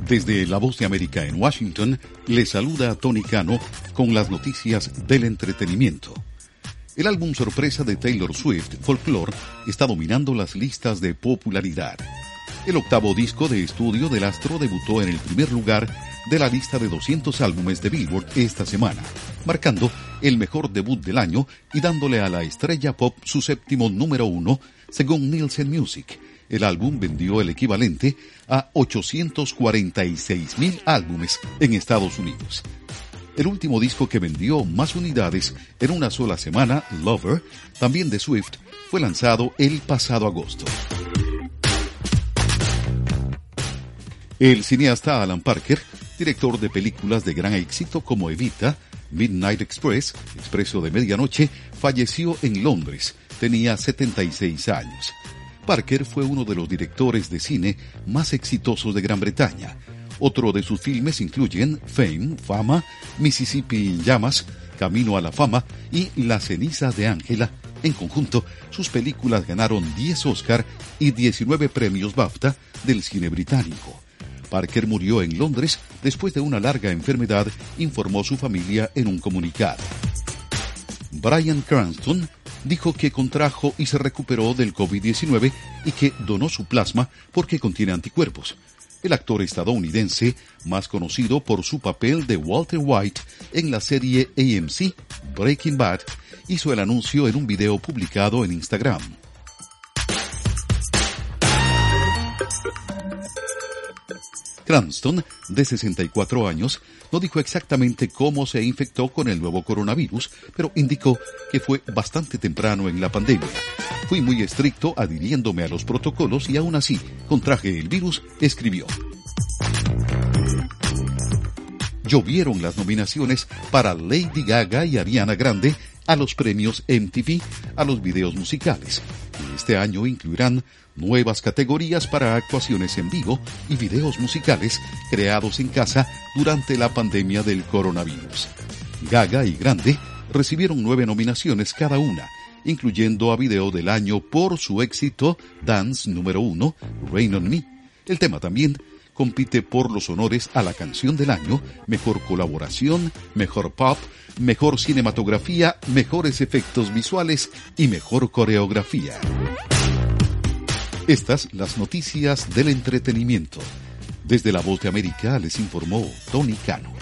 Desde La Voz de América en Washington, le saluda a Tony Cano con las noticias del entretenimiento. El álbum sorpresa de Taylor Swift, Folklore, está dominando las listas de popularidad. El octavo disco de estudio del astro debutó en el primer lugar de la lista de 200 álbumes de Billboard esta semana, marcando el mejor debut del año y dándole a la estrella pop su séptimo número 1, según Nielsen Music. El álbum vendió el equivalente a 846,000 álbumes en Estados Unidos. El último disco que vendió más unidades en una sola semana, Lover, también de Swift, fue lanzado el pasado agosto. El cineasta Alan Parker, director de películas de gran éxito como Evita, Midnight Express, Expreso de Medianoche, falleció en Londres. Tenía 76 años. Parker fue uno de los directores de cine más exitosos de Gran Bretaña. Otro de sus filmes incluyen Fame, Fama, Mississippi en Llamas, Camino a la Fama y Las cenizas de Ángela. En conjunto, sus películas ganaron 10 Oscar y 19 premios BAFTA del cine británico. Parker murió en Londres después de una larga enfermedad, informó su familia en un comunicado. Bryan Cranston dijo que contrajo y se recuperó del COVID-19 y que donó su plasma porque contiene anticuerpos. El actor estadounidense, más conocido por su papel de Walter White en la serie AMC Breaking Bad, hizo el anuncio en un video publicado en Instagram. Cranston, de 64 años, no dijo exactamente cómo se infectó con el nuevo coronavirus, pero indicó que fue bastante temprano en la pandemia. Fui muy estricto adhiriéndome a los protocolos y aún así contraje el virus, escribió. Llovieron las nominaciones para Lady Gaga y Ariana Grande a los premios MTV, a los videos musicales. Este año incluirán nuevas categorías para actuaciones en vivo y videos musicales creados en casa durante la pandemia del coronavirus. Gaga y Grande recibieron 9 nominaciones cada una, incluyendo a video del año por su éxito Dance número 1, Rain on Me. El tema también compite por los honores a la canción del año, mejor colaboración, mejor pop, mejor cinematografía, mejores efectos visuales y mejor coreografía. Estas las noticias del entretenimiento. Desde La Voz de América les informó Tony Cano.